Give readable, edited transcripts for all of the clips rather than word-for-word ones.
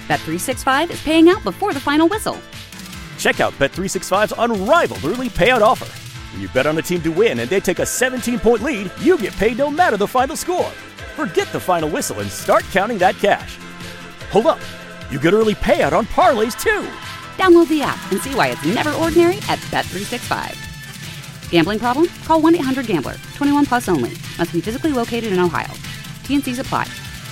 Bet365 is paying out before the final whistle. Check out Bet365's unrivaled early payout offer. When you bet on a team to win and they take a 17-point lead, you get paid no matter the final score. Forget the final whistle and start counting that cash. Hold up. You get early payout on parlays, too. Download the app and see why it's never ordinary at Bet365. Gambling problem? Call 1-800-GAMBLER. 21 plus only. Must be physically located in Ohio. T&Cs apply.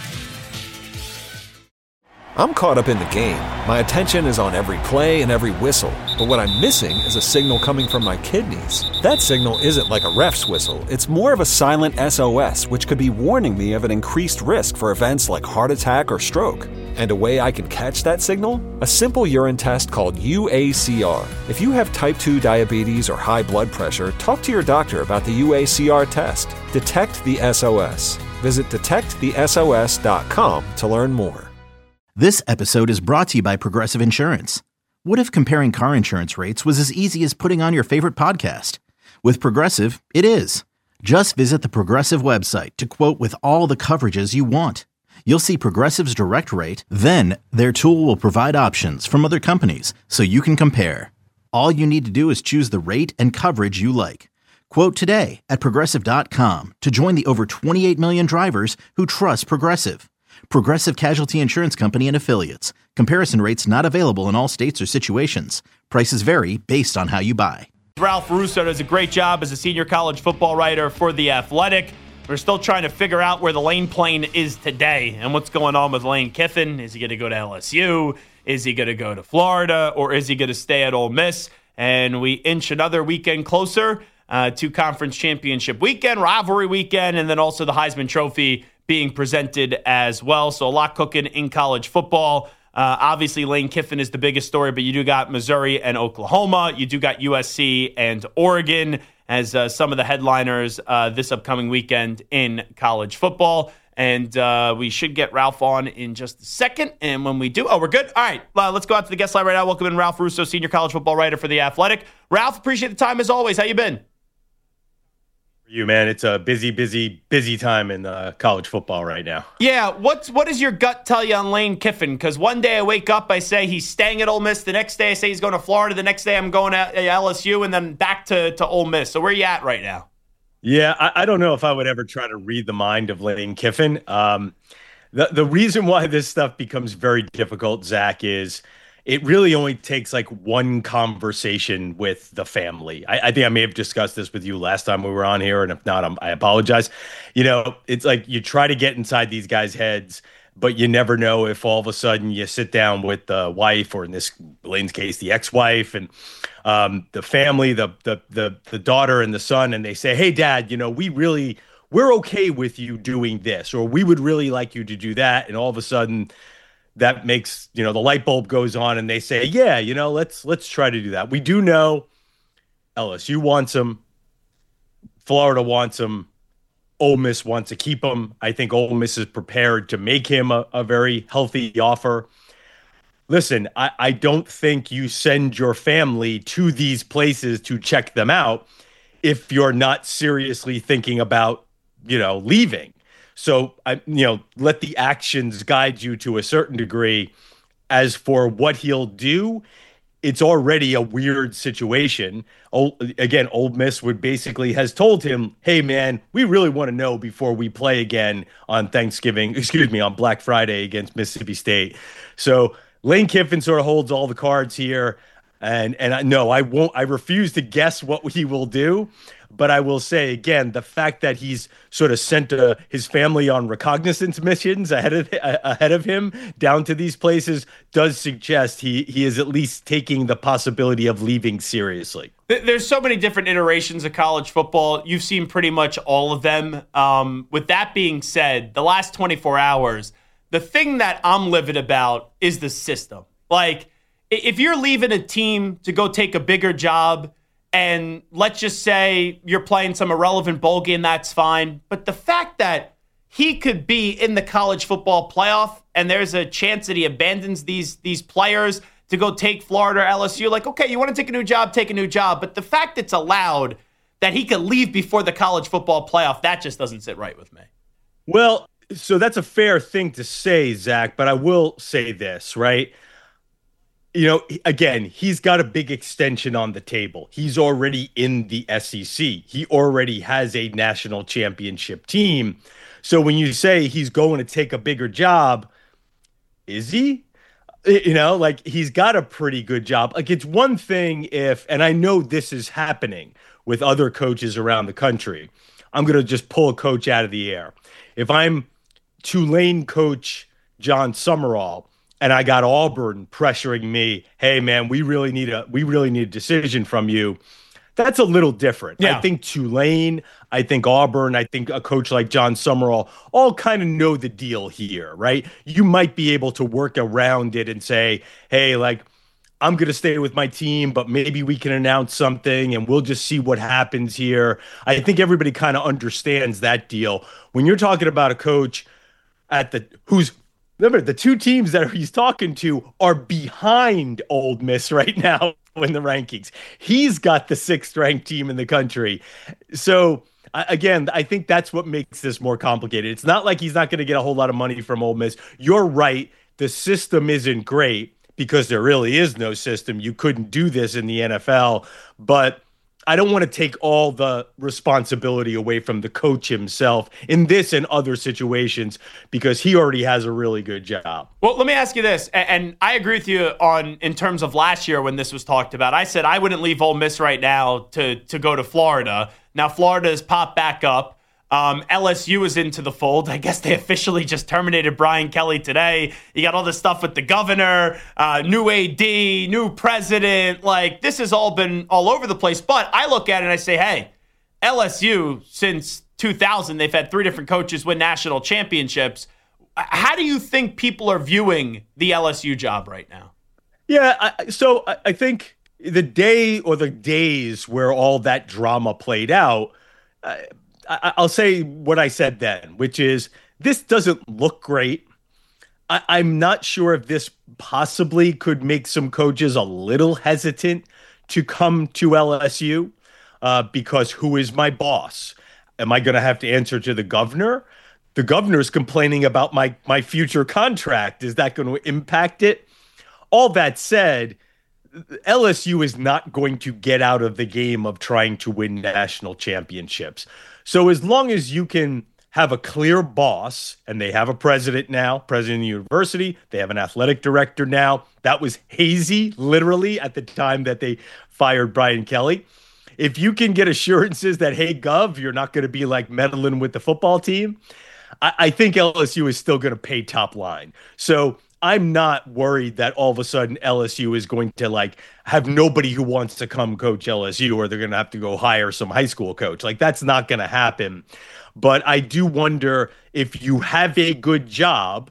I'm caught up in the game. My attention is on every play and every whistle. But what I'm missing is a signal coming from my kidneys. That signal isn't like a ref's whistle. It's more of a silent SOS, which could be warning me of an increased risk for events like heart attack or stroke. And a way I can catch that signal? A simple urine test called UACR. If you have type 2 diabetes or high blood pressure, talk to your doctor about the UACR test. Detect the SOS. Visit detectthesos.com to learn more. This episode is brought to you by Progressive Insurance. What if comparing car insurance rates was as easy as putting on your favorite podcast? With Progressive, it is. Just visit the Progressive website to quote with all the coverages you want. You'll see Progressive's direct rate, then their tool will provide options from other companies so you can compare. All you need to do is choose the rate and coverage you like. Quote today at Progressive.com to join the over 28 million drivers who trust Progressive. Progressive Casualty Insurance Company and Affiliates. Comparison rates not available in all states or situations. Prices vary based on how you buy. Ralph Russo does a great job as a senior college football writer for The Athletic. We're still trying to figure out where the Lane plane is today and what's going on with Lane Kiffin. Is he going to go to LSU? Is he going to go to Florida? Or is he going to stay at Ole Miss? And we inch another weekend closer to conference championship weekend, rivalry weekend, and then also the Heisman Trophy being presented as well. So a lot cooking in college football. Obviously, Lane Kiffin is the biggest story, but you do got Missouri and Oklahoma. You do got USC and Oregon as some of the headliners this upcoming weekend in college football. And we should get Ralph on in just a second. And when we do, we're good? All right, let's go out to the guest line right now. Welcome in Ralph Russo, senior college football writer for The Athletic. Ralph, appreciate the time as always. How you been? You, man, it's a busy time in college football right now. Yeah, what does your gut tell you on Lane Kiffin? Because one day I wake up, I say he's staying at Ole Miss. The next day I say he's going to Florida. The next day I'm going to LSU and then back to Ole Miss. So where are you at right now? Yeah, I don't know if I would ever try to read the mind of Lane Kiffin. The reason why this stuff becomes very difficult, Zach, is it really only takes like one conversation with the family. I think I may have discussed this with you last time we were on here, and if not, I apologize. You know, it's like you try to get inside these guys' heads, but you never know if all of a sudden you sit down with the wife, or in this Lane's case, the ex-wife, and the family, the daughter and the son, and they say, "Hey, Dad, you know, we're okay with you doing this, or we would really like you to do that," and all of a sudden that makes, the light bulb goes on and they say, yeah, let's try to do that. We do know LSU wants him. Florida wants him. Ole Miss wants to keep him. I think Ole Miss is prepared to make him a very healthy offer. Listen, I don't think you send your family to these places to check them out if you're not seriously thinking about, leaving. So, let the actions guide you to a certain degree. As for what he'll do, it's already a weird situation. Again, Ole Miss has told him, hey, man, we really want to know before we play again on on Black Friday against Mississippi State. So Lane Kiffin sort of holds all the cards here. And I refuse to guess what he will do. But I will say, again, the fact that he's sort of sent his family on reconnaissance missions ahead of him down to these places does suggest he is at least taking the possibility of leaving seriously. There's so many different iterations of college football. You've seen pretty much all of them. With that being said, the last 24 hours, the thing that I'm livid about is the system. Like, if you're leaving a team to go take a bigger job, and let's just say you're playing some irrelevant bowl game, that's fine. But the fact that he could be in the college football playoff and there's a chance that he abandons these players to go take Florida or LSU, like, okay, you want to take a new job, take a new job. But the fact it's allowed that he could leave before the college football playoff, that just doesn't sit right with me. Well, So that's a fair thing to say, Zach, but I will say this, right? Again, he's got a big extension on the table. He's already in the SEC. He already has a national championship team. So when you say he's going to take a bigger job, is he? He's got a pretty good job. Like, it's one thing if, and I know this is happening with other coaches around the country. I'm going to just pull a coach out of the air. If I'm Tulane coach John Summerall, and I got Auburn pressuring me, hey man, we really need a decision from you. That's a little different. Yeah. I think Tulane, I think Auburn, I think a coach like John Summerall all kind of know the deal here, right? You might be able to work around it and say, hey, like, I'm going to stay with my team, but maybe we can announce something and we'll just see what happens here. I think everybody kind of understands that deal. When you're talking about a coach remember, the two teams that he's talking to are behind Ole Miss right now in the rankings. He's got the 6th ranked team in the country. So, again, I think that's what makes this more complicated. It's not like he's not going to get a whole lot of money from Ole Miss. You're right. The system isn't great because there really is no system. You couldn't do this in the NFL. But I don't want to take all the responsibility away from the coach himself in this and other situations because he already has a really good job. Well, let me ask you this, and I agree with you in terms of last year when this was talked about. I said I wouldn't leave Ole Miss right now to go to Florida. Now Florida has popped back up. LSU is into the fold. I guess they officially just terminated Brian Kelly today. You got all this stuff with the governor, new AD, new president. Like, this has all been all over the place. But I look at it and I say, hey, LSU, since 2000, they've had 3 different coaches win national championships. How do you think people are viewing the LSU job right now? Yeah, so I think the day or the days where all that drama played out, I'll say what I said then, which is this doesn't look great. I'm not sure if this possibly could make some coaches a little hesitant to come to LSU because who is my boss? Am I going to have to answer to the governor? The governor's complaining about my future contract. Is that going to impact it? All that said, LSU is not going to get out of the game of trying to win national championships. So as long as you can have a clear boss, and they have a president now, president of the university, they have an athletic director now. That was hazy, literally, at the time that they fired Brian Kelly. If you can get assurances that, hey, Gov, you're not going to be like meddling with the football team, I think LSU is still going to pay top line. So I'm not worried that all of a sudden LSU is going to like have nobody who wants to come coach LSU, or they're going to have to go hire some high school coach. Like, that's not going to happen. But I do wonder if you have a good job,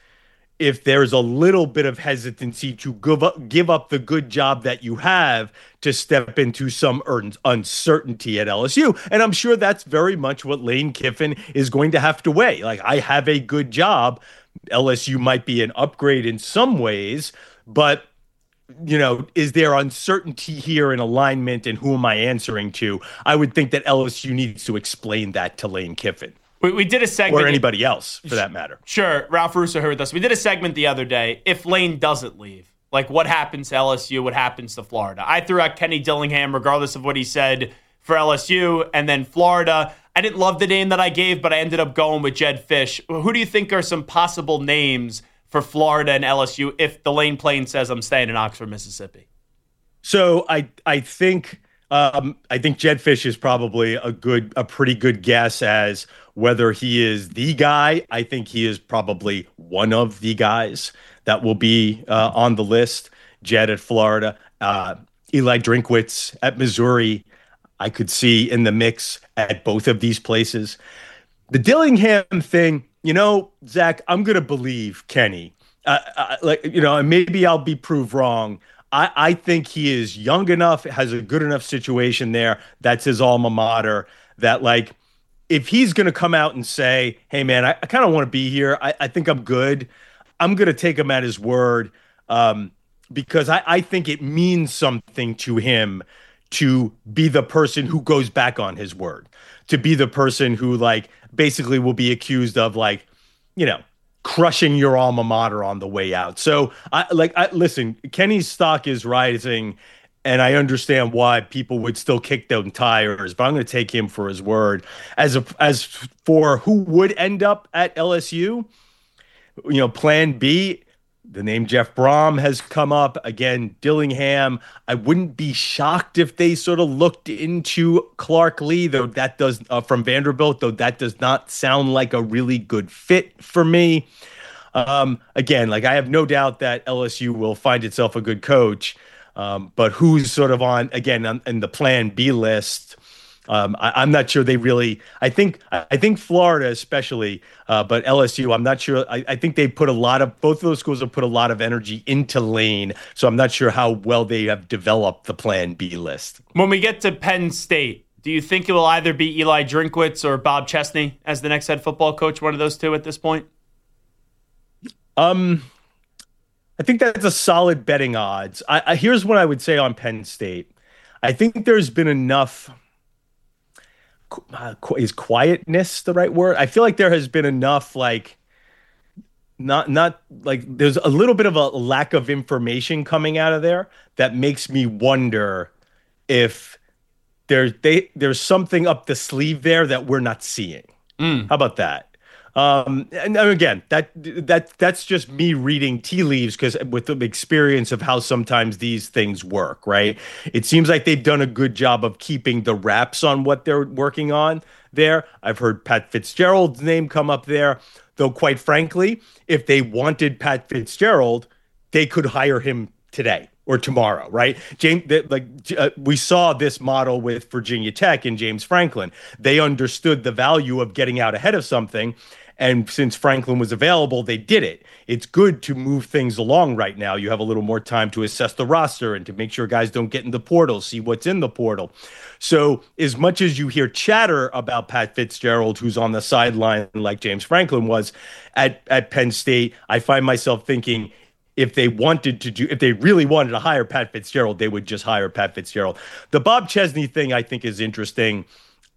if there's a little bit of hesitancy to give up the good job that you have to step into some uncertainty at LSU. And I'm sure that's very much what Lane Kiffin is going to have to weigh. Like, I have a good job. LSU might be an upgrade in some ways, but, you know, is there uncertainty here in alignment, and who am I answering to? I would think that LSU needs to explain that to Lane Kiffin. We did a segment. Or anybody else, for that matter. Sure. Ralph Russo here with us. We did a segment the other day. If Lane doesn't leave, like, what happens to LSU? What happens to Florida? I threw out Kenny Dillingham, regardless of what he said, for LSU. And then Florida, I didn't love the name that I gave, but I ended up going with Jedd Fisch. Who do you think are some possible names for Florida and LSU if the Lane plane says I'm staying in Oxford, Mississippi? So I think Jedd Fisch is probably a pretty good guess as whether he is the guy. I think he is probably one of the guys that will be on the list. Jedd at Florida, Eli Drinkwitz at Missouri, I could see in the mix at both of these places. The Dillingham thing, you know, Zach, I'm going to believe Kenny. And maybe I'll be proved wrong. I think he is young enough, has a good enough situation there. That's his alma mater. That, like, if he's going to come out and say, hey, man, I kind of want to be here. I think I'm good. I'm going to take him at his word because I think it means something to him to be the person who goes back on his word, to be the person who, like, basically will be accused of, like, crushing your alma mater on the way out. So listen, Kenny's stock is rising, and I understand why people would still kick them tires, but I'm going to take him for his word. As for who would end up at LSU, plan B, the name Jeff Brom has come up. Again, Dillingham. I wouldn't be shocked if they sort of looked into Clark Lee, though that does from Vanderbilt, though that does not sound like a really good fit for me. Again, I have no doubt that LSU will find itself a good coach, but who's sort of in the plan B list? I'm not sure they really. I think Florida especially, but LSU, I'm not sure. I think they put both of those schools have put a lot of energy into Lane, so I'm not sure how well they have developed the Plan B list. When we get to Penn State, do you think it will either be Eli Drinkwitz or Bob Chesney as the next head football coach? One of those two at this point. I think that's a solid betting odds. Here's what I would say on Penn State. I think there's been enough. Is quietness the right word? I feel like there has been enough, not there's a little bit of a lack of information coming out of there that makes me wonder if there's something up the sleeve there that we're not seeing. How about that? And again, that's just me reading tea leaves, because with the experience of how sometimes these things work, right? It seems like they've done a good job of keeping the wraps on what they're working on there. I've heard Pat Fitzgerald's name come up there, though quite frankly, if they wanted Pat Fitzgerald, they could hire him today or tomorrow, right? We saw this model with Virginia Tech and James Franklin. They understood the value of getting out ahead of something. And since Franklin was available, they did it. It's good to move things along right now. You have a little more time to assess the roster and to make sure guys don't get in the portal, see what's in the portal. So as much as you hear chatter about Pat Fitzgerald, who's on the sideline like James Franklin was at Penn State, I find myself thinking, if they really wanted to hire Pat Fitzgerald, they would just hire Pat Fitzgerald. The Bob Chesney thing, I think, is interesting.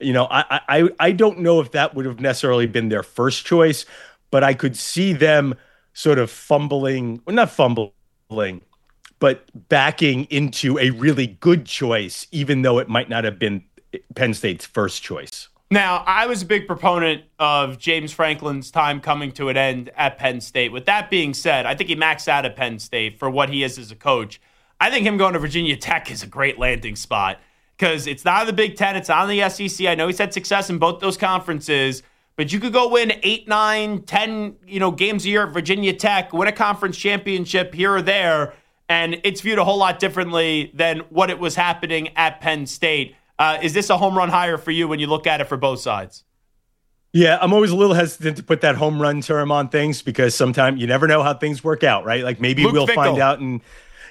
I don't know if that would have necessarily been their first choice, but I could see them sort of not fumbling, but backing into a really good choice, even though it might not have been Penn State's first choice. Now, I was a big proponent of James Franklin's time coming to an end at Penn State. With that being said, I think he maxed out at Penn State for what he is as a coach. I think him going to Virginia Tech is a great landing spot, because it's not in the Big Ten, it's not in the SEC. I know he's had success in both those conferences, but you could go win 8, 9, 10, games a year at Virginia Tech, win a conference championship here or there, and it's viewed a whole lot differently than what it was happening at Penn State. Is this a home run hire for you when you look at it for both sides? Yeah, I'm always a little hesitant to put that home run term on things, because sometimes you never know how things work out, right? Maybe Luke Fickell. Find out in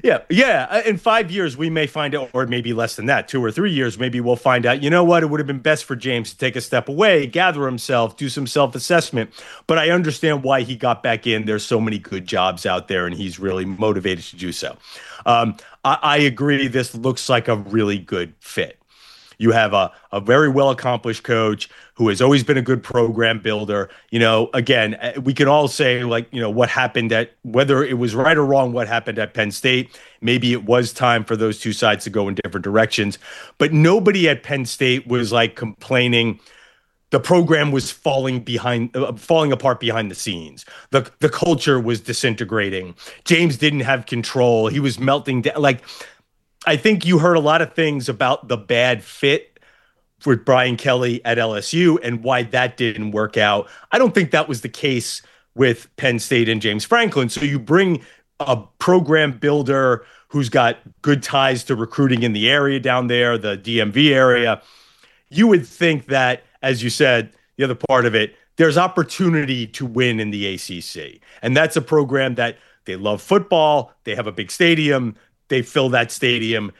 5 years we may find out, or maybe less than that, 2 or 3 years, maybe we'll find out, you know what, it would have been best for James to take a step away, gather himself, do some self-assessment. But I understand why he got back in. There's so many good jobs out there, and he's really motivated to do so. I agree, this looks like a really good fit. You have a very well-accomplished coach who has always been a good program builder. Again, we can all say, what happened whether it was right or wrong, what happened at Penn State. Maybe it was time for those two sides to go in different directions. But nobody at Penn State was complaining the program was falling apart behind the scenes. The culture was disintegrating. James didn't have control. He was melting down. I think you heard a lot of things about the bad fit for Brian Kelly at LSU and why that didn't work out. I don't think that was the case with Penn State and James Franklin. So you bring a program builder who's got good ties to recruiting in the area down there, the DMV area. You would think that, as you said, the other part of it, there's opportunity to win in the ACC. And that's a program that they love football. They have a big stadium. They fill that stadium.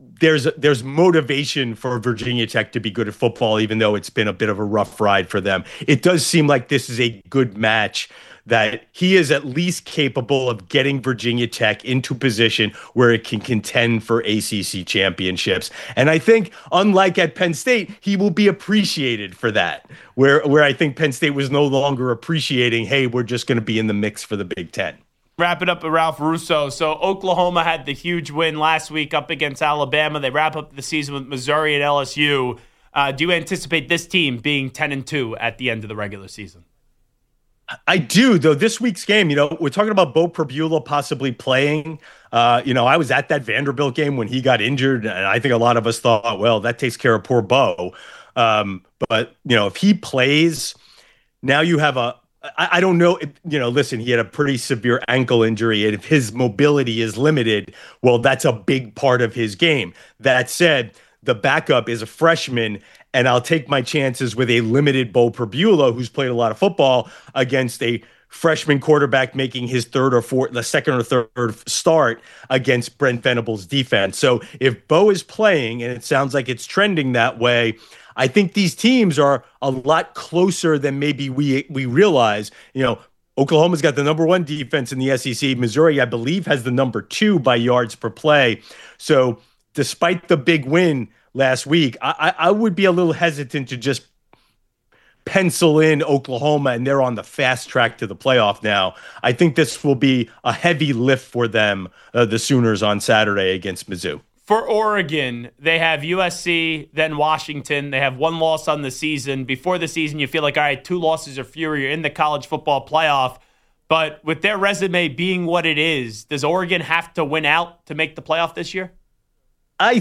there's motivation for Virginia Tech to be good at football, even though it's been a bit of a rough ride for them. It does seem like this is a good match, that he is at least capable of getting Virginia Tech into position where it can contend for ACC championships. And I think, unlike at Penn State, he will be appreciated for that, where I think Penn State was no longer appreciating, hey, we're just going to be in the mix for the Big Ten. Wrap it up with Ralph Russo. So Oklahoma had the huge win last week up against Alabama. They wrap up the season with Missouri and LSU. Do you anticipate this team being 10-2 at the end of the regular season? I do, though. This week's game, we're talking about Bo Prabula possibly playing. I was at that Vanderbilt game when he got injured, and I think a lot of us thought, well, that takes care of poor Bo. But if he plays, now you have I don't know, listen, he had a pretty severe ankle injury, and if his mobility is limited, well, that's a big part of his game. That said, the backup is a freshman, and I'll take my chances with a limited Bo Prabula, who's played a lot of football, against a freshman quarterback making his the second or third start against Brent Venables' defense. So if Bo is playing, and it sounds like it's trending that way, I think these teams are a lot closer than maybe we realize. Oklahoma's got the number 1 defense in the SEC. Missouri, I believe, has the number 2 by yards per play. So despite the big win last week, I would be a little hesitant to just pencil in Oklahoma, and they're on the fast track to the playoff now. I think this will be a heavy lift for them, the Sooners, on Saturday against Mizzou. For Oregon, they have USC, then Washington. They have 1 loss on the season. Before the season, you feel like, all right, 2 losses or fewer, you're in the college football playoff. But with their resume being what it is, does Oregon have to win out to make the playoff this year? I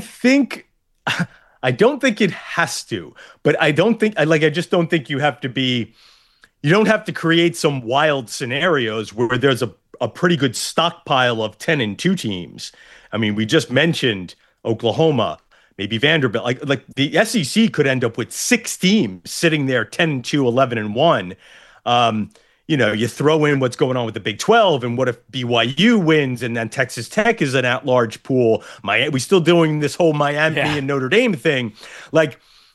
don't think it has to, but I just don't think you don't have to create some wild scenarios where there's a pretty good stockpile of 10-2 teams. I mean, we just mentioned Oklahoma, maybe Vanderbilt. Like the SEC could end up with 6 teams sitting there 10-2, 11-1. You throw in what's going on with the Big 12, and what if BYU wins, and then Texas Tech is an at-large pool. We're still doing this whole Miami and Notre Dame thing. I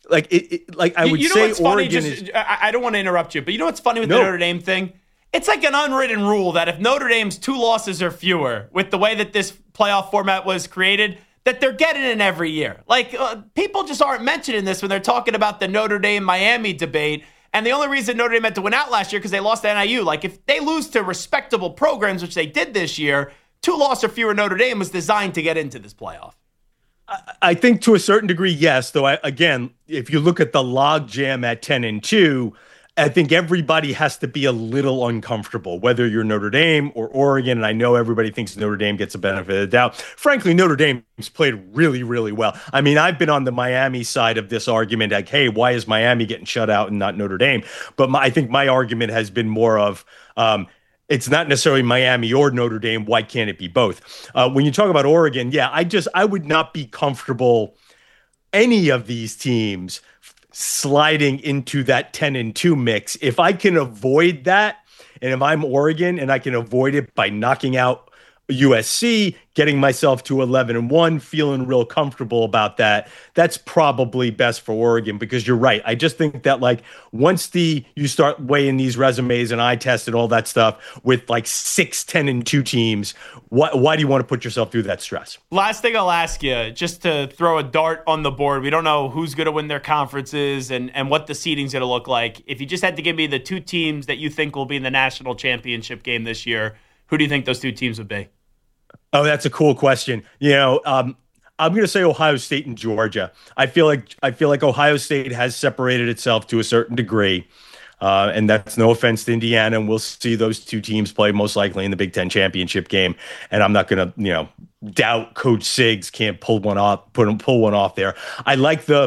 would say Oregon is. I don't want to interrupt you, but you know what's funny with the Notre Dame thing? It's like an unwritten rule that if Notre Dame's 2 losses or fewer, with the way that this playoff format was created, that they're getting in every year. People just aren't mentioning this when they're talking about the Notre Dame-Miami debate. And the only reason Notre Dame had to win out last year because they lost to NIU. If they lose to respectable programs, which they did this year, 2 losses or fewer Notre Dame was designed to get into this playoff. I think to a certain degree, yes. Though, again, if you look at the logjam at 10-2, I think everybody has to be a little uncomfortable, whether you're Notre Dame or Oregon. And I know everybody thinks Notre Dame gets a benefit of the doubt. Frankly, Notre Dame's played really, really well. I mean, I've been on the Miami side of this argument, like, hey, why is Miami getting shut out and not Notre Dame? But I think my argument has been more of, it's not necessarily Miami or Notre Dame. Why can't it be both? When you talk about Oregon, I would not be comfortable any of these teams sliding into that 10-2 mix. If I can avoid that, and if I'm Oregon and I can avoid it by knocking out USC, getting myself to 11-1, feeling real comfortable about that, that's probably best for Oregon, because you're right. I just think that once you start weighing these resumes and eye test and all that stuff with 6 10-2 teams, why do you want to put yourself through that stress? Last thing I'll ask you, just to throw a dart on the board, we don't know who's going to win their conferences and what the seeding's going to look like. If you just had to give me the 2 teams that you think will be in the national championship game this year, who do you think those 2 teams would be? Oh, that's a cool question. I'm going to say Ohio State and Georgia. I feel like Ohio State has separated itself to a certain degree, and that's no offense to Indiana. And we'll see those 2 teams play most likely in the Big Ten championship game. And I'm not going to, doubt Coach Siggs can't pull one off there. I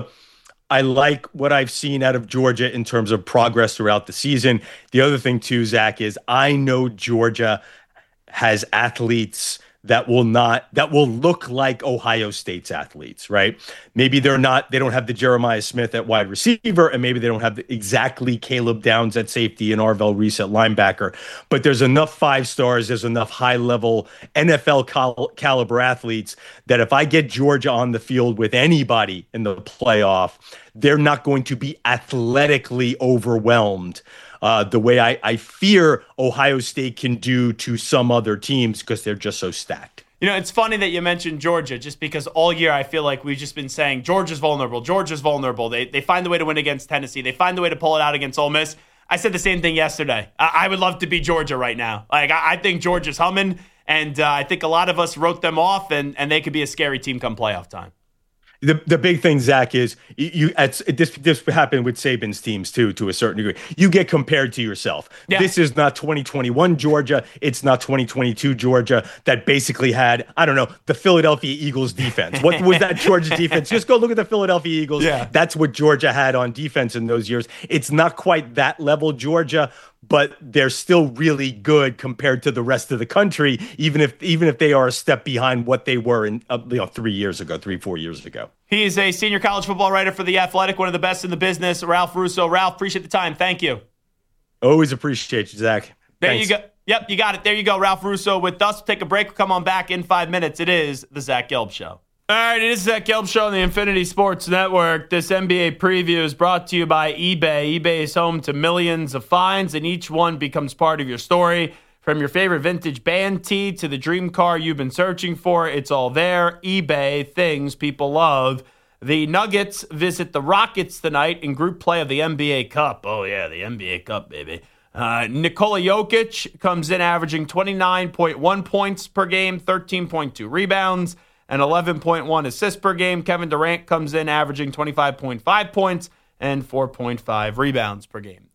like what I've seen out of Georgia in terms of progress throughout the season. The other thing too, Zach, is I know Georgia has athletes that will look like Ohio State's athletes, right? Maybe they don't have the Jeremiah Smith at wide receiver, and maybe they don't have exactly Caleb Downs at safety and Arvell Reese at linebacker, but there's enough 5 stars, there's enough high-level NFL caliber athletes that if I get Georgia on the field with anybody in the playoff, they're not going to be athletically overwhelmed the way I fear Ohio State can do to some other teams because they're just so stacked. You know, it's funny that you mentioned Georgia, just because all year I feel like we've just been saying Georgia's vulnerable. Georgia's vulnerable. They find a way to win against Tennessee. They find a way to pull it out against Ole Miss. I said the same thing yesterday. I would love to be Georgia right now. Like I think Georgia's humming, and I think a lot of us wrote them off, and they could be a scary team come playoff time. The big thing, Zach, is this happened with Saban's teams too, to a certain degree. You get compared to yourself. Yeah. This is not 2021 Georgia. It's not 2022 Georgia that basically had, I don't know, the Philadelphia Eagles defense. What was that Georgia defense? Just go look at the Philadelphia Eagles. Yeah. That's what Georgia had on defense in those years. It's not quite that level Georgia, but they're still really good compared to the rest of the country, even if they are a step behind what they were in 4 years ago. He is a senior college football writer for The Athletic, one of the best in the business, Ralph Russo. Ralph, appreciate the time. Thank you. Always appreciate you, Zach. There Thanks. you go. Yep, you got it. There you go. Ralph Russo with us. We'll take a break. We'll come on back in 5 minutes. It is the Zach Gelb Show. All right, it is Zach Gelb Show on the Infinity Sports Network. This NBA preview is brought to you by eBay. eBay is home to millions of finds, and each one becomes part of your story. From your favorite vintage band tee to the dream car you've been searching for, it's all there. eBay, things people love. The Nuggets visit the Rockets tonight in group play of the NBA Cup. Oh, yeah, the NBA Cup, baby. Nikola Jokic comes in averaging 29.1 points per game, 13.2 rebounds, and 11.1 assists per game. Kevin Durant comes in averaging 25.5 and 4.5 rebounds per game.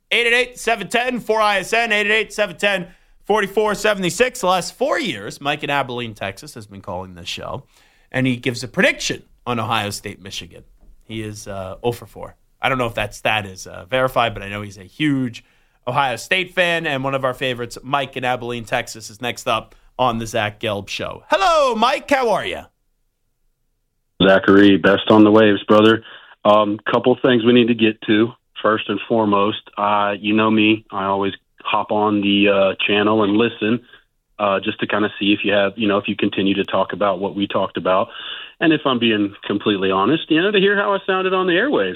888-710-4ISN, 888-710-4476. The last 4 years, Mike in Abilene, Texas, has been calling this show, and he gives a prediction on Ohio State, Michigan. He is 0 for 4. I don't know if that stat is verified, but I know he's a huge Ohio State fan, and one of our favorites, Mike in Abilene, Texas, is next up on the Zach Gelb Show. Hello, Mike. How are you? Zachary, best on the waves, brother. Couple things we need to get to. First and foremost, you know me. I always hop on the channel and listen just to kind of see if you have, if you continue to talk about what we talked about. And if I'm being completely honest, to hear how I sounded on the airwaves,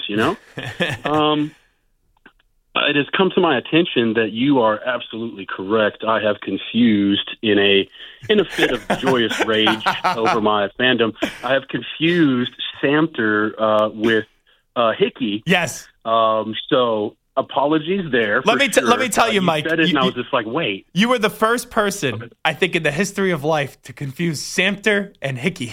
It has come to my attention that you are absolutely correct. I have confused in a fit of joyous rage over my fandom. I have confused Samter with Hickey. Yes. So apologies there. Let me tell you, Mike. Said it and I was just like, wait. You were the first person, I think, in the history of life to confuse Samter and Hickey.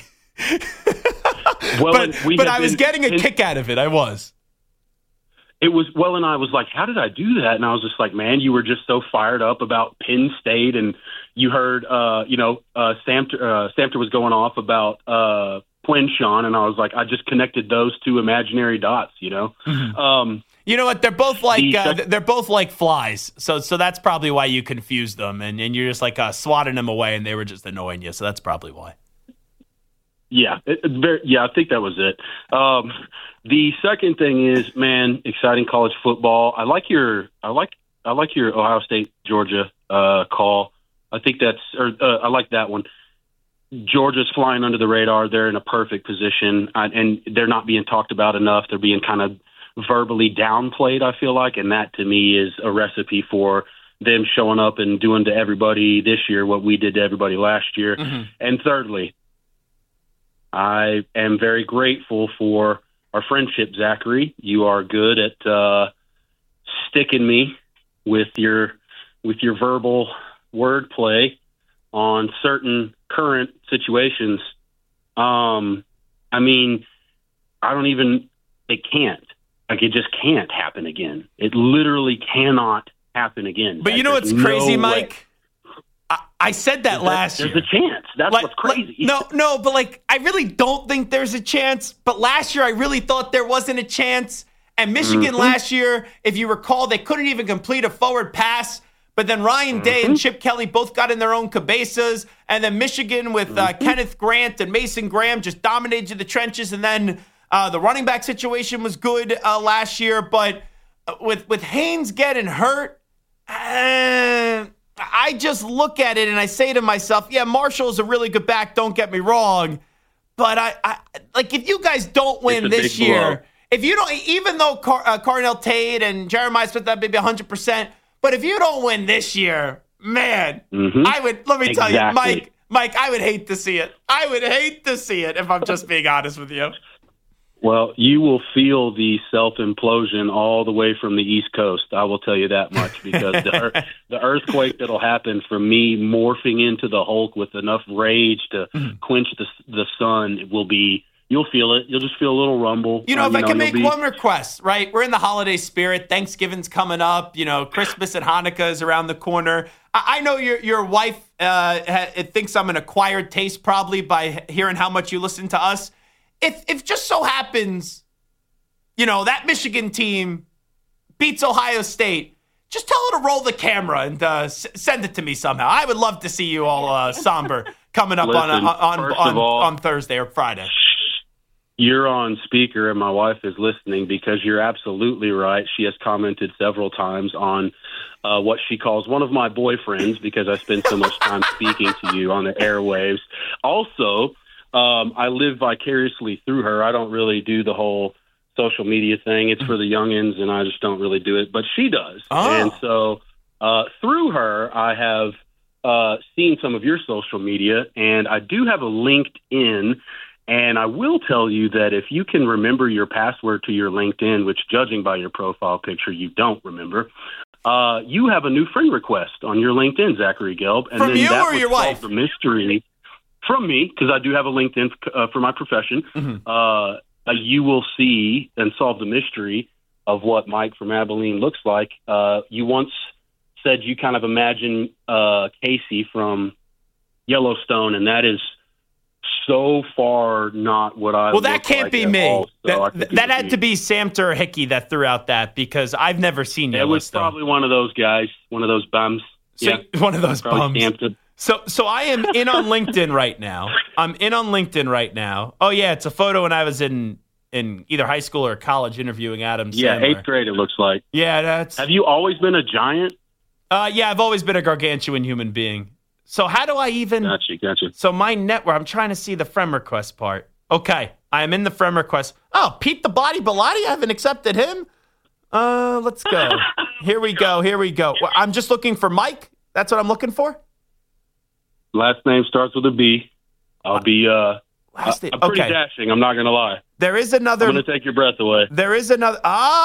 But I was getting a kick out of it. I was. It was, and I was like, how did I do that? And I was just like, man, you were just so fired up about Penn State, and you heard, Samter was going off about Quinshawn, and I was like, I just connected those two imaginary dots, Mm-hmm. You know what? They're both like flies, so that's probably why you confused them, and you're just like swatting them away, and they were just annoying you. So that's probably why. Yeah, I think that was it. The second thing is, man, exciting college football. I like your Ohio State Georgia call. I think I like that one. Georgia's flying under the radar. They're in a perfect position, and they're not being talked about enough. They're being kind of verbally downplayed, I feel like, and that to me is a recipe for them showing up and doing to everybody this year what we did to everybody last year. Mm-hmm. And thirdly, I am very grateful for our friendship, Zachary. You are good at sticking me with your verbal wordplay on certain current situations. It can't. It just can't happen again. It literally cannot happen again. But you know what's crazy, Mike? I said that last year. There's a chance. That's what's crazy. No, but I really don't think there's a chance. But last year, I really thought there wasn't a chance. And Michigan last year, if you recall, they couldn't even complete a forward pass But then Ryan Day and Chip Kelly both got in their own cabezas. And then Michigan with Kenneth Grant and Mason Graham just dominated the trenches. And then the running back situation was good last year. But with Haynes getting hurt, I just look at it and I say to myself, yeah, Marshall's a really good back, don't get me wrong. But I like, if you guys don't win this year, if you don't, even though Carnell Tate and Jeremiah Smith, that may be 100%, but if you don't win this year, man, I would, let me tell you, Mike, I would hate to see it. I would hate to see it if I'm just being honest with you. Well, you will feel the self-implosion all the way from the East Coast. I will tell you that much, because the earthquake that'll happen from me morphing into the Hulk with enough rage to quench the sun will be, you'll feel it. You'll just feel a little rumble. If I can make one request, right? We're in the holiday spirit. Thanksgiving's coming up. Christmas and Hanukkah is around the corner. I know your wife thinks I'm an acquired taste probably by hearing how much you listen to us. If just so happens, that Michigan team beats Ohio State, just tell her to roll the camera and send it to me somehow. I would love to see you all somber coming up on Thursday or Friday. You're on speaker and my wife is listening, because you're absolutely right. She has commented several times on what she calls one of my boyfriends, because I spend so much time speaking to you on the airwaves. Also, I live vicariously through her. I don't really do the whole social media thing. It's for the youngins, and I just don't really do it. But she does. Oh. And so through her, I have seen some of your social media, and I do have a LinkedIn. And I will tell you that if you can remember your password to your LinkedIn, which, judging by your profile picture, you don't remember, you have a new friend request on your LinkedIn, Zachary Gelb. And from then you that or your wife? The mystery. From me, because I do have a LinkedIn for my profession. You will see and solve the mystery of what Mike from Abilene looks like. You once said you kind of imagine Casey from Yellowstone, and that is so far not what I. Well, that can't be me. All, so that had to be Sam Hickey that threw out that, because I've never seen Yellowstone. It was probably one of those guys, one of those bums. So, one of those bums. So I am in on LinkedIn right now. Oh, yeah, it's a photo when I was in either high school or college interviewing Adam Sandler. Yeah, 8th grade it looks like. Yeah, that's... Have you always been a giant? Yeah, I've always been a gargantuan human being. So how do I even... Gotcha. So my network, I'm trying to see the friend request part. Okay, I am in the friend request. Oh, Pete the Body Bilotti, I haven't accepted him. Let's go. Here we go. Well, I'm just looking for Mike. That's what I'm looking for? Last name starts with a B. I'll be I'm pretty dashing, I'm not going to lie. There is another... I'm going to take your breath away. There is another...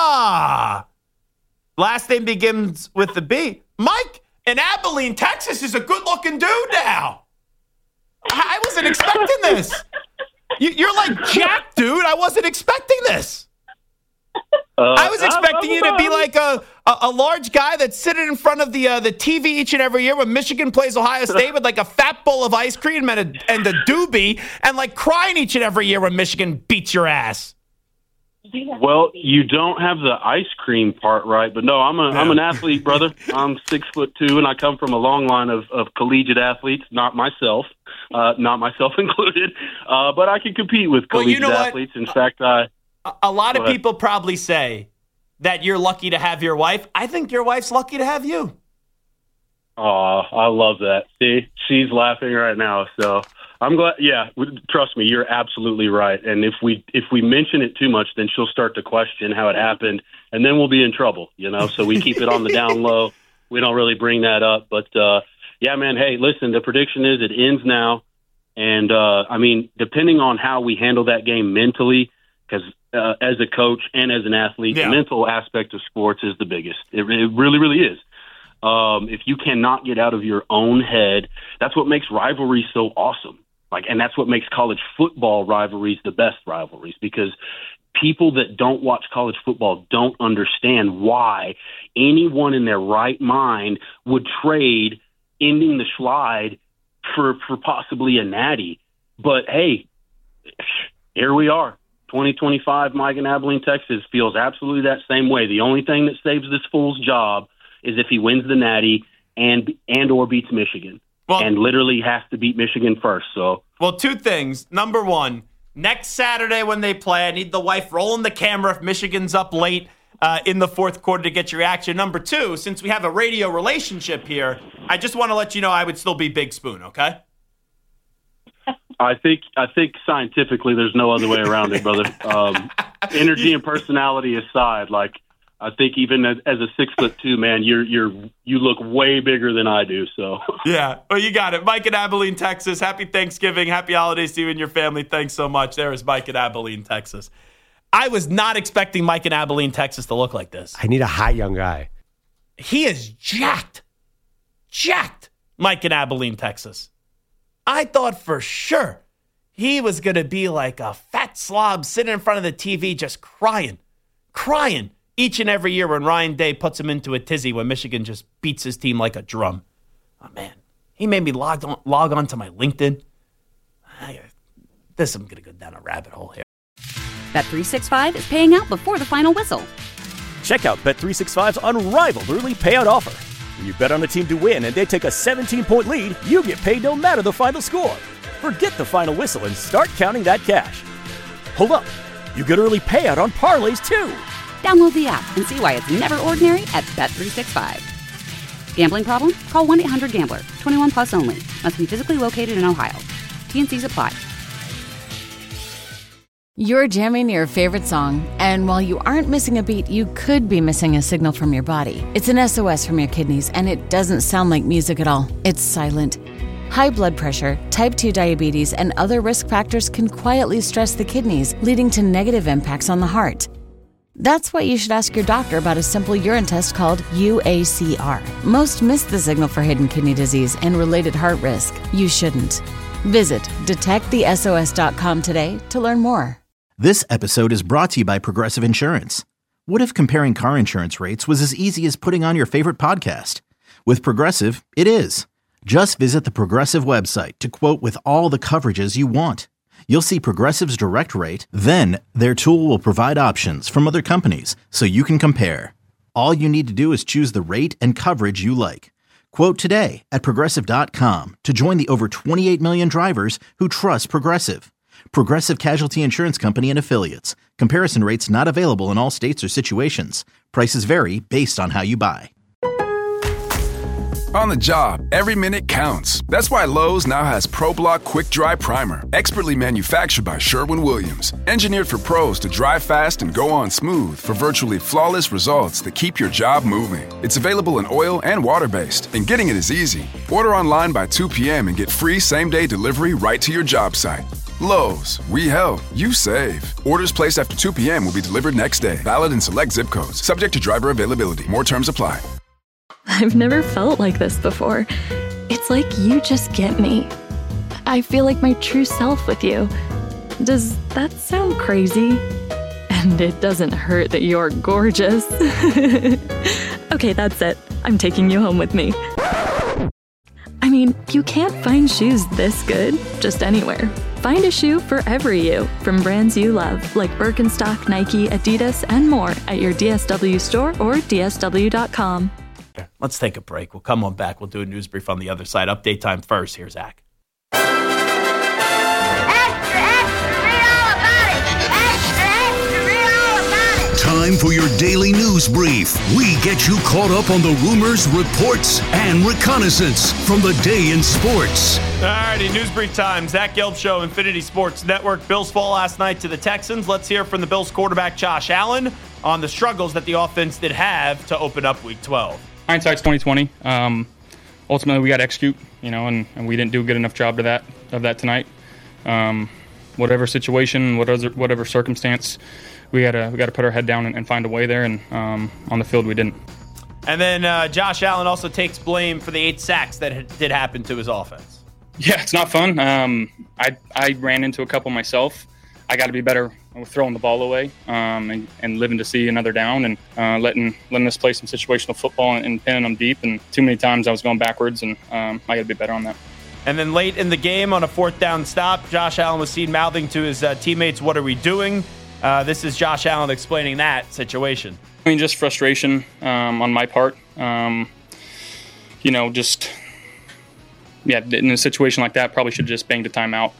Last name begins with the B. Mike in Abilene, Texas is a good-looking dude now. I wasn't expecting this. You're like Jack, dude. I wasn't expecting this. I was expecting you to be like a large guy that's sitting in front of the TV each and every year when Michigan plays Ohio State with like a fat bowl of ice cream and a doobie, and like crying each and every year when Michigan beats your ass. Well, you don't have the ice cream part right, but no, I'm an athlete, brother. I'm 6'2", and I come from a long line of collegiate athletes. Not myself included, but I can compete with collegiate athletes. In fact, a lot of people probably say that you're lucky to have your wife. I think your wife's lucky to have you. Oh, I love that. See, she's laughing right now. So I'm glad. Yeah, trust me, you're absolutely right. And if we mention it too much, then she'll start to question how it happened, and then we'll be in trouble. So we keep it on the down low. We don't really bring that up. But yeah, man. Hey, listen. The prediction is it ends now, and I mean, depending on how we handle that game mentally, because as a coach and as an athlete, the mental aspect of sports is the biggest. It really, really is. If you cannot get out of your own head, that's what makes rivalries so awesome. And that's what makes college football rivalries the best rivalries, because people that don't watch college football don't understand why anyone in their right mind would trade ending the slide for possibly a natty. But hey, here we are. 2025, Mike in Abilene, Texas feels absolutely that same way. The only thing that saves this fool's job is if he wins the natty and or beats Michigan, and literally has to beat Michigan first. So, well, two things. Number one, next Saturday when they play, I need the wife rolling the camera if Michigan's up late in the fourth quarter to get your reaction. Number two, since we have a radio relationship here, I just want to let you know I would still be Big Spoon, okay? I think scientifically there's no other way around it, brother. Energy and personality aside, like I think even as a 6'2" man, you look way bigger than I do. So yeah, well, you got it. Mike in Abilene, Texas. Happy Thanksgiving, happy holidays to you and your family. Thanks so much. There is Mike in Abilene, Texas. I was not expecting Mike in Abilene, Texas, to look like this. I need a hot young guy. He is jacked. Mike in Abilene, Texas. I thought for sure he was going to be like a fat slob sitting in front of the TV just crying each and every year when Ryan Day puts him into a tizzy when Michigan just beats his team like a drum. Oh, man. He made me log on to my LinkedIn. I'm going to go down a rabbit hole here. Bet365 is paying out before the final whistle. Check out Bet365's unrivaled early payout offer. When you bet on a team to win and they take a 17-point lead, you get paid no matter the final score. Forget the final whistle and start counting that cash. Hold up. You get early payout on parlays, too. Download the app and see why it's never ordinary at Bet365. Gambling problem? Call 1-800-GAMBLER. 21 plus only. Must be physically located in Ohio. T&Cs apply. You're jamming your favorite song, and while you aren't missing a beat, you could be missing a signal from your body. It's an SOS from your kidneys, and it doesn't sound like music at all. It's silent. High blood pressure, type 2 diabetes, and other risk factors can quietly stress the kidneys, leading to negative impacts on the heart. That's why you should ask your doctor about a simple urine test called UACR. Most miss the signal for hidden kidney disease and related heart risk. You shouldn't. Visit detectthesos.com today to learn more. This episode is brought to you by Progressive Insurance. What if comparing car insurance rates was as easy as putting on your favorite podcast? With Progressive, it is. Just visit the Progressive website to quote with all the coverages you want. You'll see Progressive's direct rate, then their tool will provide options from other companies so you can compare. All you need to do is choose the rate and coverage you like. Quote today at Progressive.com to join the over 28 million drivers who trust Progressive. Progressive Casualty Insurance Company and Affiliates. Comparison rates not available in all states or situations. Prices vary based on how you buy. On the job, every minute counts. That's why Lowe's now has ProBlock Quick Dry Primer, expertly manufactured by Sherwin-Williams. Engineered for pros to dry fast and go on smooth for virtually flawless results that keep your job moving. It's available in oil and water-based, and getting it is easy. Order online by 2 p.m. and get free same-day delivery right to your job site. Lowe's, we help, you save. Orders placed after 2 p.m. will be delivered next day. Valid in select zip codes. Subject to driver availability. More terms apply. I've never felt like this before. It's like you just get me. I feel like my true self with you. Does that sound crazy? And it doesn't hurt that you're gorgeous. Okay, that's it. I'm taking you home with me. I mean, you can't find shoes this good just anywhere. Find a shoe for every you from brands you love, like Birkenstock, Nike, Adidas, and more at your DSW store or DSW.com. Let's take a break. We'll come on back. We'll do a news brief on the other side. Update time first. Here's Zach. Time for your daily news brief. We get you caught up on the rumors, reports, and reconnaissance from the day in sports. Alrighty, news brief time. Zach Gelb Show, Infinity Sports Network. Bills fall last night to the Texans. Let's hear from the Bills quarterback Josh Allen on the struggles that the offense did have to open up Week 12. Hindsight's 20/20. Ultimately, we got to execute, and we didn't do a good enough job of that tonight. Whatever situation, whatever circumstance, we got to put our head down and find a way there. And on the field, we didn't. And then Josh Allen also takes blame for the 8 sacks that did happen to his offense. Yeah, it's not fun. I ran into a couple myself. I got to be better with throwing the ball away and living to see another down and letting us play some situational football and pinning them deep. And too many times I was going backwards, and I got to be better on that. And then late in the game on a 4th down stop, Josh Allen was seen mouthing to his teammates, "What are we doing?" This is Josh Allen explaining that situation. I mean, just frustration on my part. just in a situation like that, probably should have just banged a timeout.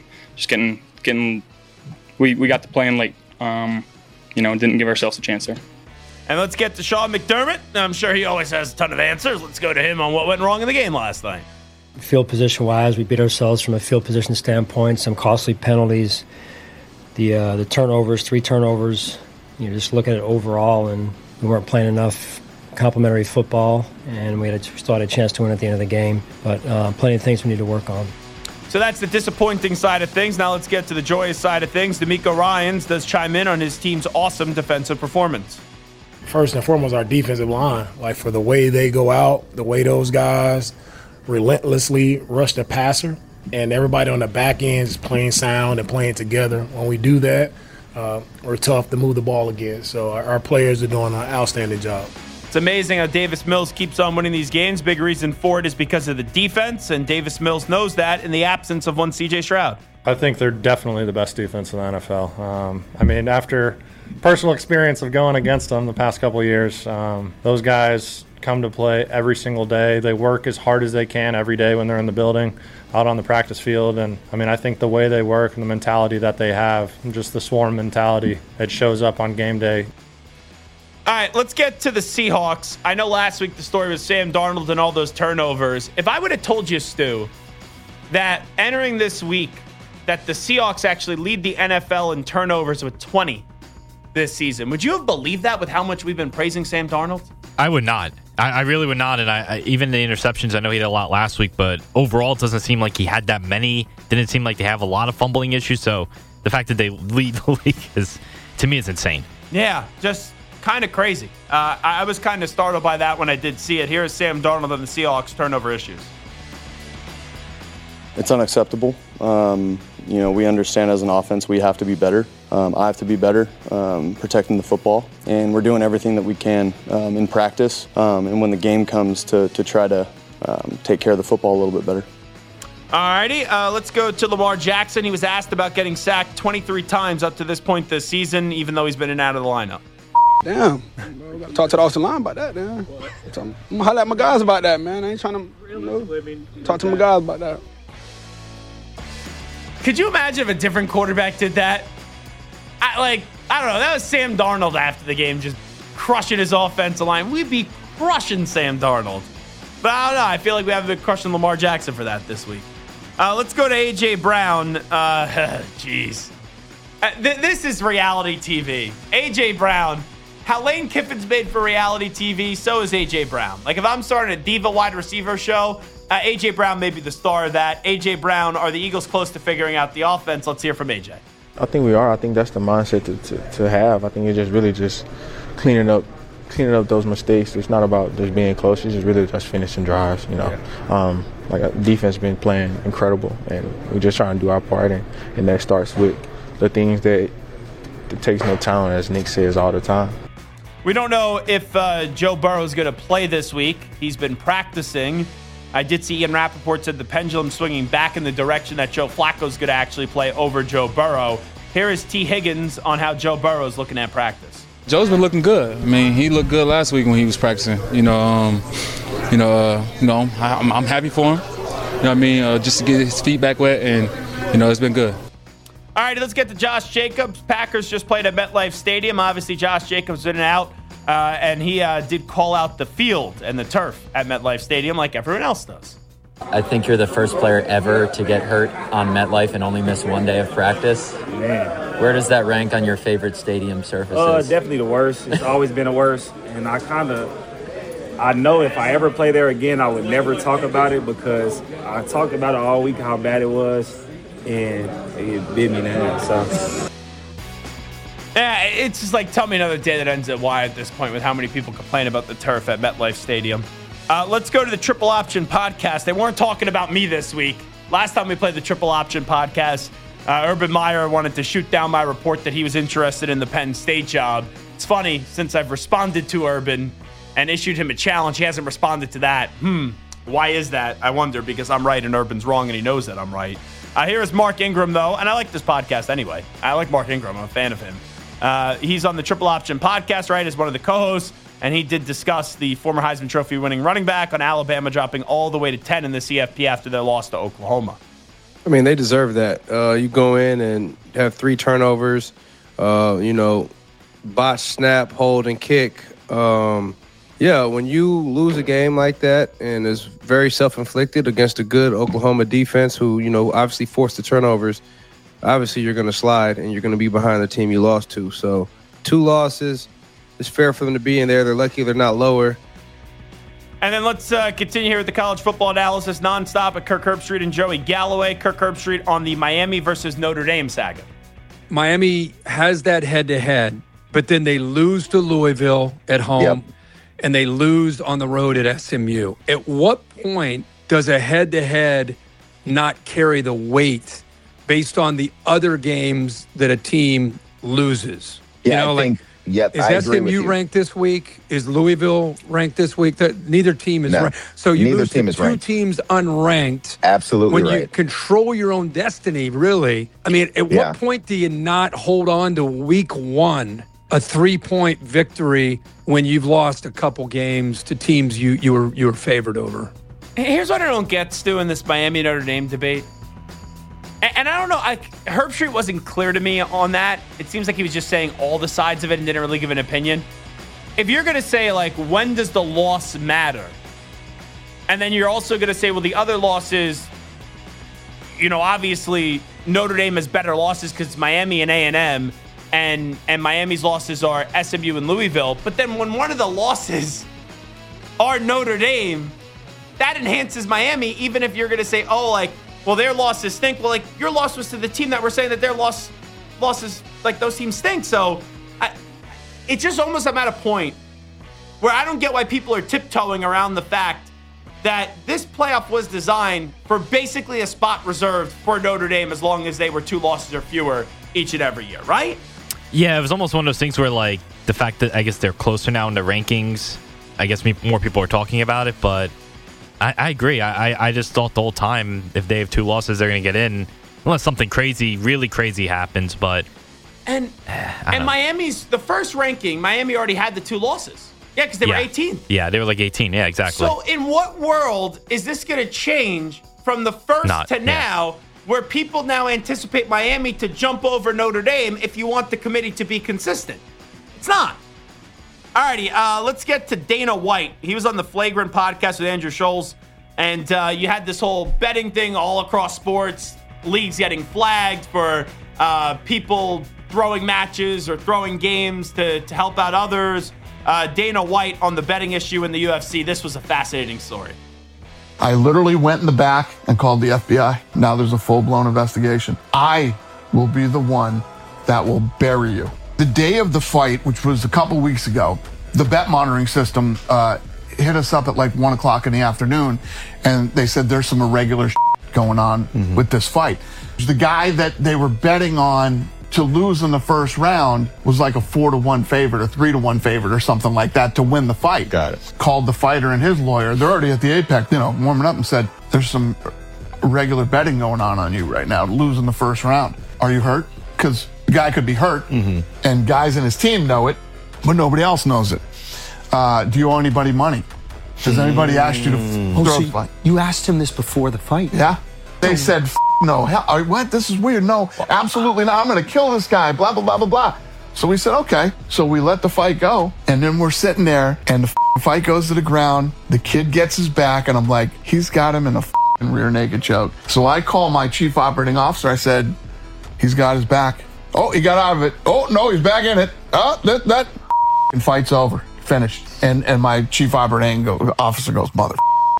We got the plan late. Didn't give ourselves a chance there. And let's get to Sean McDermott. I'm sure he always has a ton of answers. Let's go to him on what went wrong in the game last night. Field position wise, we beat ourselves from a field position standpoint. Some costly penalties, the turnovers, 3 turnovers. Just look at it overall, and we weren't playing enough complementary football, and we still had a chance to win at the end of the game. But plenty of things we need to work on. So that's the disappointing side of things. Now let's get to the joyous side of things. D'Amico Ryans does chime in on his team's awesome defensive performance. First and foremost, our defensive line. Like, for the way they go out, the way those guys relentlessly rush the passer, and everybody on the back end is playing sound and playing together. When we do that, we're tough to move the ball again. So our players are doing an outstanding job. It's amazing how Davis Mills keeps on winning these games. Big reason for it is because of the defense, and Davis Mills knows that in the absence of one C.J. Stroud. I think they're definitely the best defense in the NFL. After personal experience of going against them the past couple of years, those guys come to play every single day. They work as hard as they can every day when they're in the building, out on the practice field. And, I think the way they work and the mentality that they have, just the swarm mentality, it shows up on game day. All right, let's get to the Seahawks. I know last week the story was Sam Darnold and all those turnovers. If I would have told you, Stu, that entering this week that the Seahawks actually lead the NFL in turnovers with 20 this season, would you have believed that with how much we've been praising Sam Darnold? I would not. I really would not. And I even the interceptions, I know he had a lot last week, but overall it doesn't seem like he had that many. Didn't seem like they have a lot of fumbling issues. So the fact that they lead the league is, to me, it's insane. Yeah, just kind of crazy. I was kind of startled by that when I did see it. Here is Sam Darnold and the Seahawks turnover issues. It's unacceptable. We understand as an offense we have to be better. I have to be better protecting the football, and we're doing everything that we can in practice and when the game comes to try to take care of the football a little bit better. All righty, let's go to Lamar Jackson. He was asked about getting sacked 23 times up to this point this season, even though he's been in and out of the lineup. Damn, bro, gotta talk to the offensive line about that, man. I'm gonna holler at my guys about that, man. I ain't trying to talk to my guys about that. Could you imagine if a different quarterback did that? I don't know. That was Sam Darnold after the game, just crushing his offensive line. We'd be crushing Sam Darnold. But I don't know. I feel like we haven't been crushing Lamar Jackson for that this week. Let's go to A.J. Brown. Jeez. This is reality TV. A.J. Brown. How Lane Kiffin's made for reality TV, so is A.J. Brown. Like, if I'm starting a diva wide receiver show, A.J. Brown may be the star of that. A.J. Brown, are the Eagles close to figuring out the offense? Let's hear from A.J. I think we are. I think that's the mindset to have. I think it's just really just cleaning up those mistakes. It's not about just being close. It's just really just finishing drives, defense been playing incredible, and we're just trying to do our part, and that starts with the things that it takes no talent, as Nick says all the time. We don't know if Joe Burrow is going to play this week. He's been practicing. I did see Ian Rappaport said the pendulum swinging back in the direction that Joe Flacco's going to actually play over Joe Burrow. Here is T. Higgins on how Joe Burrow is looking at practice. Joe's been looking good. He looked good last week when he was practicing. I'm happy for him. Just to get his feet back wet, and it's been good. All right, let's get to Josh Jacobs. Packers just played at MetLife Stadium. Obviously, Josh Jacobs in and out, and he did call out the field and the turf at MetLife Stadium like everyone else does. I think you're the first player ever to get hurt on MetLife and only miss one day of practice. Man. Where does that rank on your favorite stadium surfaces? Definitely the worst. It's always been the worst. And I know if I ever play there again, I would never talk about it because I talked about it all week, how bad it was, and it bit me in the ass. So. Yeah, it's just like tell me another day that ends at Y at this point with how many people complain about the turf at MetLife Stadium. Let's go to the Triple Option Podcast. They weren't talking about me this week. Last time we played the Triple Option Podcast, Urban Meyer wanted to shoot down my report that he was interested in the Penn State job. It's funny, since I've responded to Urban and issued him a challenge, he hasn't responded to that. Why is that? I wonder, because I'm right and Urban's wrong and he knows that I'm right. Here is Mark Ingram, though, and I like this podcast anyway. I like Mark Ingram. I'm a fan of him. He's on the Triple Option Podcast, right, as one of the co-hosts. and he did discuss the former Heisman Trophy winning running back on Alabama dropping all the way to 10 in the CFP after their loss to Oklahoma. I mean, they deserve that. You go in and have 3 turnovers, botch, snap, hold, and kick. When you lose a game like that and it's very self-inflicted against a good Oklahoma defense who, obviously forced the turnovers, obviously you're going to slide and you're going to be behind the team you lost to. So 2 losses, it's fair for them to be in there. They're lucky they're not lower. And then let's continue here with the college football analysis nonstop at Kirk Herbstreit and Joey Galloway. Kirk Herbstreit on the Miami versus Notre Dame saga. Miami has that head-to-head, but then they lose to Louisville at home, and they lose on the road at SMU. At what point does a head-to-head not carry the weight based on the other games that a team loses? Yeah, I think is SMU ranked this week? Is Louisville ranked this week? Neither team is ranked. So you lose to 2 teams unranked. Absolutely when you control your own destiny, really. I mean, at what point do you not hold on to week 1, a 3-point victory when you've lost a couple games to teams you were favored over? Here's what I don't get, Stu, in this Miami-Notre Dame debate. And I don't know, Herbstreit wasn't clear to me on that. It seems like he was just saying all the sides of it and didn't really give an opinion. If you're going to say, when does the loss matter? And then you're also going to say, well, the other losses, obviously Notre Dame has better losses because it's Miami and A&M, and Miami's losses are SMU and Louisville. But then when one of the losses are Notre Dame, that enhances Miami, even if you're going to say, well, their losses stink. Well, your loss was to the team that we're saying that their losses, those teams stink. So it's just almost I'm at a point where I don't get why people are tiptoeing around the fact that this playoff was designed for basically a spot reserved for Notre Dame as long as they were 2 losses or fewer each and every year, right? Yeah, it was almost one of those things where, the fact that I guess they're closer now in the rankings, I guess more people are talking about it, but I agree. I just thought the whole time if they have 2 losses, they're going to get in, unless something crazy, really crazy happens. But and Miami's the first ranking. Miami already had the 2 losses. Yeah, because they were 18th. Yeah, they were 18. Yeah, exactly. So in what world is this going to change from the first to now, where people now anticipate Miami to jump over Notre Dame if you want the committee to be consistent? It's not. Alrighty, let's get to Dana White. He was on the Flagrant podcast with Andrew Scholes, and you had this whole betting thing all across sports, leagues getting flagged for people throwing matches or throwing games to help out others. Dana White on the betting issue in the UFC. This was a fascinating story. I literally went in the back and called the FBI. Now there's a full-blown investigation. I will be the one that will bury you. The day of the fight, which was a couple weeks ago, the bet monitoring system hit us up at 1 o'clock in the afternoon, and they said there's some irregular going on with this fight. The guy that they were betting on to lose in the first round was a 4-1 favorite or 3-1 favorite or something like that to win the fight. Got it. Called the fighter and his lawyer. They're already at the apex, warming up, and said, there's some irregular betting going on you right now to lose in the first round. Are you hurt? Because the guy could be hurt, and guys in his team know it, but nobody else knows it. Do you owe anybody money? Has anybody asked you to throw a fight? You asked him this before the fight? Yeah. They said, no. What? This is weird. No, absolutely not. I'm going to kill this guy, blah, blah, blah, blah, blah. So we said, okay. So we let the fight go, and then we're sitting there, and the fight goes to the ground. The kid gets his back, and I'm like, he's got him in a rear naked choke. So I call my chief operating officer. I said, he's got his back. Oh, he got out of it. Oh, no, he's back in it. Oh, that fight's over. Finished. And my chief operating officer goes, mother.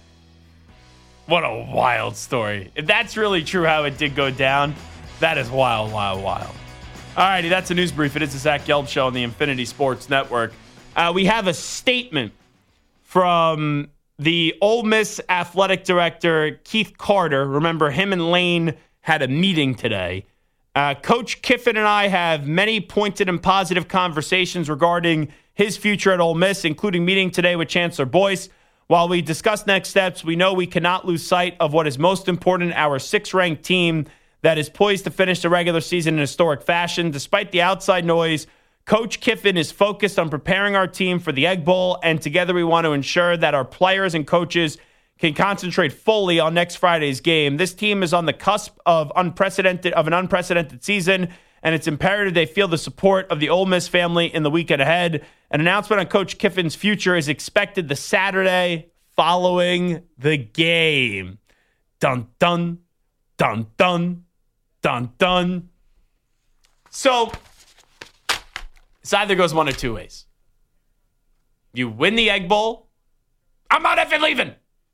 What a wild story. If that's really true how it did go down, that is wild, wild, wild. All righty, that's a news brief. It is the Zach Gelb Show on the Infinity Sports Network. We have a statement from the Ole Miss athletic director, Keith Carter. Remember, him and Lane had a meeting today. Coach Kiffin and I have many pointed and positive conversations regarding his future at Ole Miss, including meeting today with Chancellor Boyce. While we discuss next steps, we know we cannot lose sight of what is most important, our 6th-ranked team that is poised to finish the regular season in historic fashion. Despite the outside noise, Coach Kiffin is focused on preparing our team for the Egg Bowl, and together we want to ensure that our players and coaches can concentrate fully on next Friday's game. This team is on the cusp of an unprecedented season, and it's imperative they feel the support of the Ole Miss family in the weekend ahead. An announcement on Coach Kiffin's future is expected the Saturday following the game. Dun, dun, dun, dun, dun, dun. So, this either goes one of two ways. You win the Egg Bowl, I'm not effing leaving.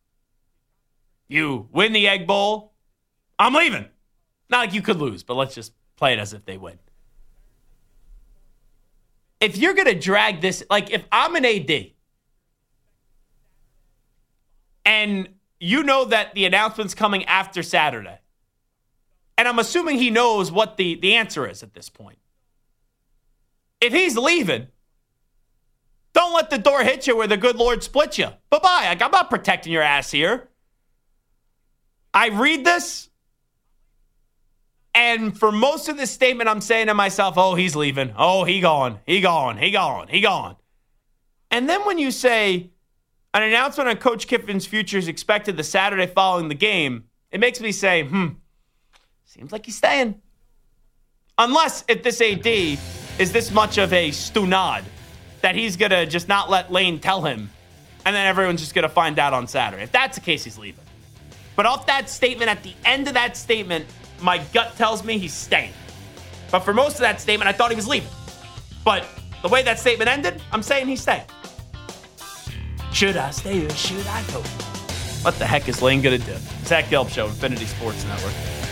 You win the Egg Bowl, I'm leaving. Not like you could lose, but let's just play it as if they win. If you're going to drag this, like if I'm an AD and you know that the announcement's coming after Saturday, and I'm assuming he knows what the answer is at this point. If he's leaving, don't let the door hit you where the good Lord split you. Bye-bye. I'm not protecting your ass here. I read this, and for most of this statement, I'm saying to myself, oh, he's leaving. Oh, he gone. He gone. He gone. He gone. And then when you say an announcement on Coach Kiffin's future is expected the Saturday following the game, it makes me say, seems like he's staying. Unless if this AD is this much of a stunad that he's going to just not let Lane tell him, and then everyone's just going to find out on Saturday. If that's the case, he's leaving. But off that statement, at the end of that statement, my gut tells me he's staying. But for most of that statement, I thought he was leaving. But the way that statement ended, I'm saying he's staying. Should I stay or should I go? What the heck is Lane going to do? Zach Gelb Show, Infinity Sports Network.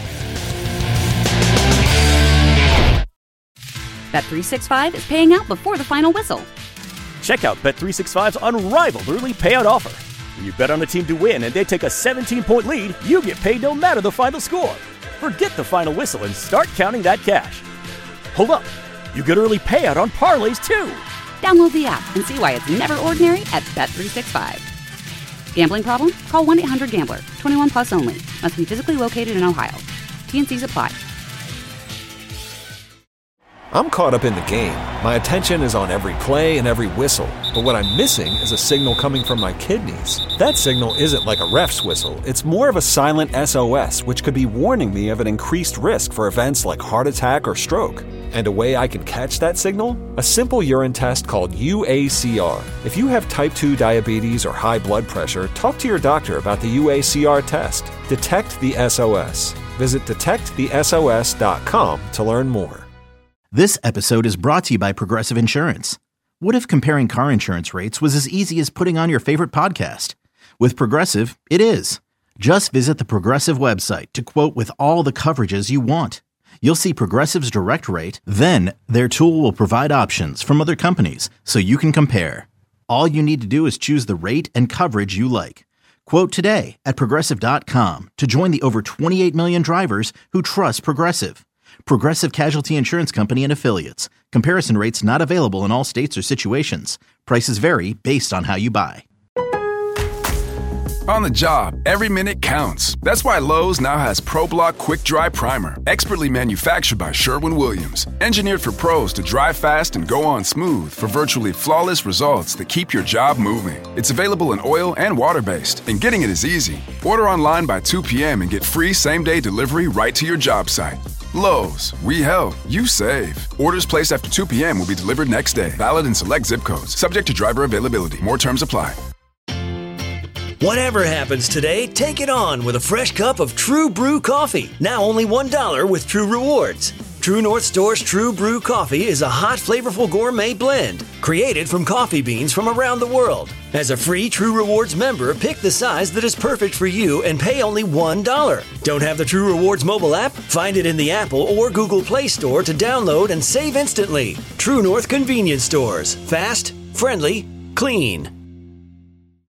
Bet365 is paying out before the final whistle. Check out Bet365's unrivaled early payout offer. When you bet on a team to win and they take a 17-point lead, you get paid no matter the final score. Forget the final whistle and start counting that cash. Hold up. You get early payout on parlays, too. Download the app and see why it's never ordinary at Bet365. Gambling problem? Call 1-800-GAMBLER. 21 plus only. Must be physically located in Ohio. T&Cs apply. I'm caught up in the game. My attention is on every play and every whistle. But what I'm missing is a signal coming from my kidneys. That signal isn't like a ref's whistle. It's more of a silent SOS, which could be warning me of an increased risk for events like heart attack or stroke. And a way I can catch that signal? A simple urine test called UACR. If you have type 2 diabetes or high blood pressure, talk to your doctor about the UACR test. Detect the SOS. Visit detectthesos.com to learn more. This episode is brought to you by Progressive Insurance. What if comparing car insurance rates was as easy as putting on your favorite podcast? With Progressive, it is. Just visit the Progressive website to quote with all the coverages you want. You'll see Progressive's direct rate, then their tool will provide options from other companies so you can compare. All you need to do is choose the rate and coverage you like. Quote today at Progressive.com to join the over 28 million drivers who trust Progressive. Progressive Casualty Insurance Company and Affiliates. Comparison rates not available in all states or situations. Prices vary based on how you buy. On the job, every minute counts. That's why Lowe's now has ProBlock Quick Dry Primer, expertly manufactured by Sherwin-Williams. Engineered for pros to dry fast and go on smooth for virtually flawless results that keep your job moving. It's available in oil and water-based, and getting it is easy. Order online by 2 p.m. and get free same-day delivery right to your job site. Lowe's, we help, you save. Orders placed after 2 p.m. will be delivered next day. Valid in select zip codes. Subject to driver availability. More terms apply. Whatever happens today, take it on with a fresh cup of True Brew coffee. Now only $1 with True Rewards. True North Store's True Brew coffee is a hot, flavorful gourmet blend created from coffee beans from around the world. As a free True Rewards member, pick the size that is perfect for you and pay only $1. Don't have the True Rewards mobile app? Find it in the Apple or Google Play Store to download and save instantly. True North Convenience Stores. Fast, friendly, clean.